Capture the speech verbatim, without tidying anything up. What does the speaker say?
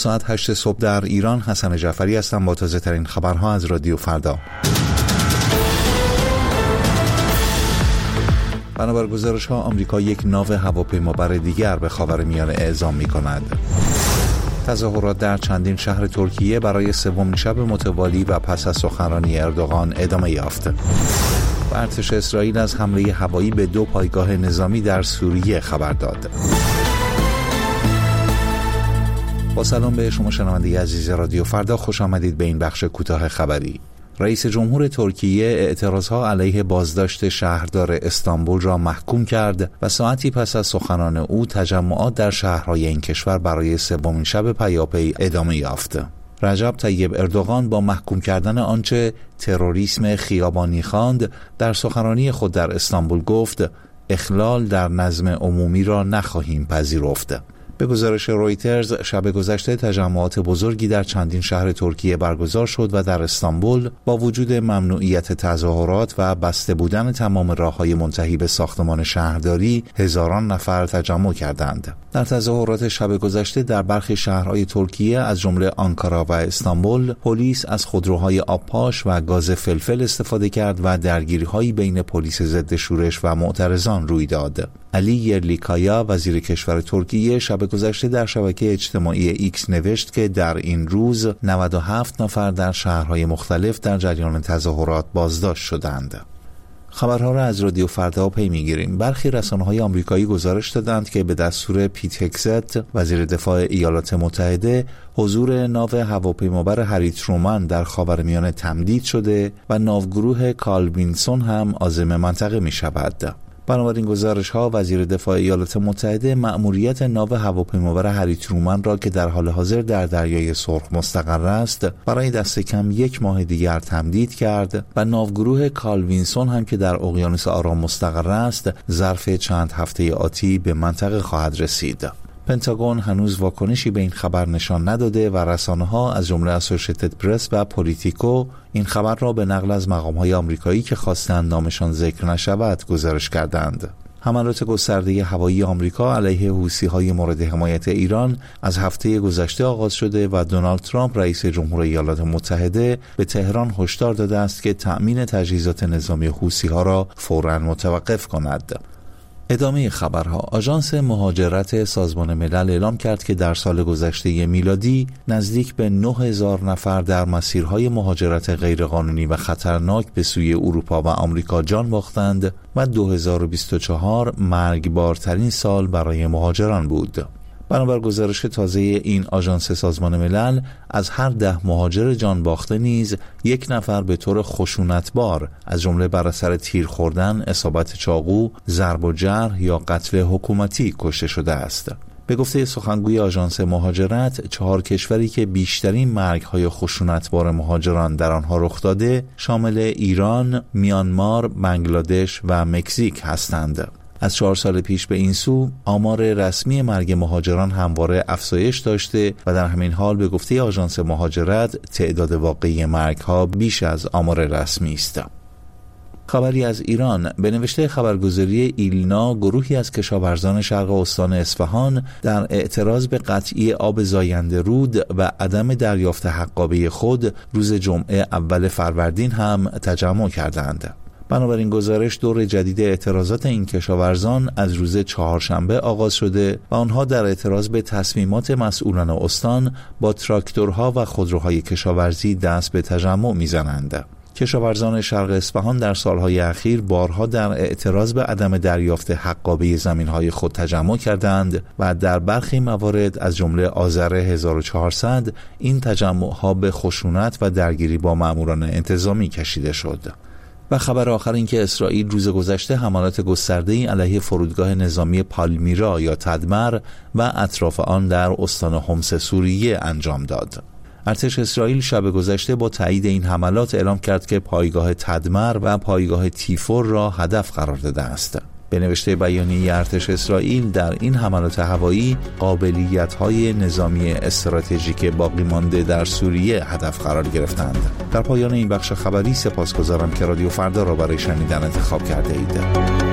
ساعت هشت صبح در ایران. حسن جعفری هستم با تازه ترین خبرها از رادیو فردا. بنابر گزارش ها آمریکا یک ناو هواپیمابر دیگر به خاورمیانه اعزام می کند. تظاهرات در چندین شهر ترکیه برای سومین شب متوالی و پس از سخنرانی اردوغان ادامه یافت. و ارتش اسرائیل از حمله هوایی به دو پایگاه نظامی در سوریه خبر داد. با سلام به شما شنونده عزیز رادیو فردا، خوش آمدید به این بخش کوتاه خبری. رئیس جمهور ترکیه اعتراضها علیه بازداشت شهردار استانبول را محکوم کرد و ساعتی پس از سخنان او تجمعات در شهرهای این کشور برای سومین شب پیاپی ادامه یافت. رجب طیب اردوغان با محکوم کردن آنچه تروریسم خیابانی خواند در سخنرانی خود در استانبول گفت اخلال در نظم عمومی را نخواهیم پذیرفت. به گزارش رویترز شب گذشته تجمعات بزرگی در چندین شهر ترکیه برگزار شد و در استانبول با وجود ممنوعیت تظاهرات و بسته بودن تمام راههای منتهی به ساختمان شهرداری هزاران نفر تجمع کردند. در تظاهرات شب گذشته در برخی شهرهای ترکیه از جمله آنکارا و استانبول پلیس از خودروهای آبپاش و گاز فلفل استفاده کرد و درگیری‌هایی بین پلیس ضد شورش و معترضان روی داد. علی یرلیکایا وزیر کشور ترکیه شب گذشته در شبکه اجتماعی ایکس نوشت که در این روز نود و هفت نفر در شهرهای مختلف در جریان تظاهرات بازداشت شدند. خبرها را از رادیو فردا پی میگیریم. برخی رسانه‌های آمریکایی گزارش دادند که به دستور پیت هگست وزیر دفاع ایالات متحده حضور ناو هواپیمابر هری ترومن در خاورمیانه تمدید شده و ناوگروه کارل وینسون هم عازم منطقه می شود. بنابراین گزارش ها وزیر دفاع ایالات متحده مأموریت ناو هواپیمابر هری ترومن را که در حال حاضر در دریای سرخ مستقر است برای دست کم یک ماه دیگر تمدید کرد و ناوگروه کارل وینسون هم که در اقیانوس آرام مستقر است ظرف چند هفته آتی به منطقه خواهد رسید. پنتاگون هنوز واکنشی به این خبر نشان نداده و رسانه‌ها از جمله اسوسییتد پرس و پولیتیکو این خبر را به نقل از مقام‌های آمریکایی که خواستند نامشان ذکر نشود گزارش کردند. حملات گسترده هوایی آمریکا علیه حوثی‌های مورد حمایت ایران از هفته گذشته آغاز شده و دونالد ترامپ رئیس جمهور ایالات متحده به تهران هشدار داده است که تأمین تجهیزات نظامی حوثی‌ها را فوراً متوقف کند. ادامه خبرها. آژانس مهاجرت سازمان ملل اعلام کرد که در سال گذشته میلادی نزدیک به نه هزار نفر در مسیرهای مهاجرت غیرقانونی و خطرناک به سوی اروپا و آمریکا جان باختند و دو هزار و بیست و چهار مرگبارترین سال برای مهاجران بود. بنابر گزارش تازه این آژانس سازمان ملل از هر ده مهاجر جان باخته نیز یک نفر به طور خشونتبار از جمله بر اثر تیر خوردن، اصابت چاقو، ضرب و جرح یا قتل حکومتی کشته شده است. به گفته سخنگوی آژانس مهاجرت، چهار کشوری که بیشترین مرگ‌های خشونتبار مهاجران در آنها رخ داده شامل ایران، میانمار، بنگلادش و مکزیک هستند. از چهار سال پیش به این سو آمار رسمی مرگ مهاجران همواره افزایش داشته و در همین حال به گفته آژانس مهاجرت تعداد واقعی مرگ‌ها بیش از آمار رسمی است. خبری از ایران. به نوشته خبرگزاری ایلنا، گروهی از کشاورزان شرق استان اصفهان در اعتراض به قطعی آب زاینده رود و عدم دریافت حقابه خود روز جمعه اول فروردین هم تجمع کردند. بنابراین گزارش دور جدید اعتراضات این کشاورزان از روز چهارشنبه آغاز شده و آنها در اعتراض به تصمیمات مسئولان استان با تراکتورها و خودروهای کشاورزی دست به تجمع میزنند. کشاورزان شرق اصفهان در سالهای اخیر بارها در اعتراض به عدم دریافت حقابه زمینهای خود تجمع کردند و در برخی موارد از جمله آذر هزار و چهارصد این تجمعها به خشونت و درگیری با ماموران انتظامی کشیده شد. و خبر آخر این که اسرائیل روز گذشته حملات گسترده‌ای علیه فرودگاه نظامی پالمیرا یا تدمر و اطراف آن در استان حمص سوریه انجام داد. ارتش اسرائیل شب گذشته با تایید این حملات اعلام کرد که پایگاه تدمر و پایگاه تیفور را هدف قرار داده است. به نوشته بیانیه ارتش اسرائیل، در این حملات هوایی قابلیت‌های نظامی استراتژیک باقی مانده در سوریه هدف قرار گرفتند. در پایان این بخش خبری سپاسگزارم که رادیو فردا را برای شنیدن انتخاب کرده اید.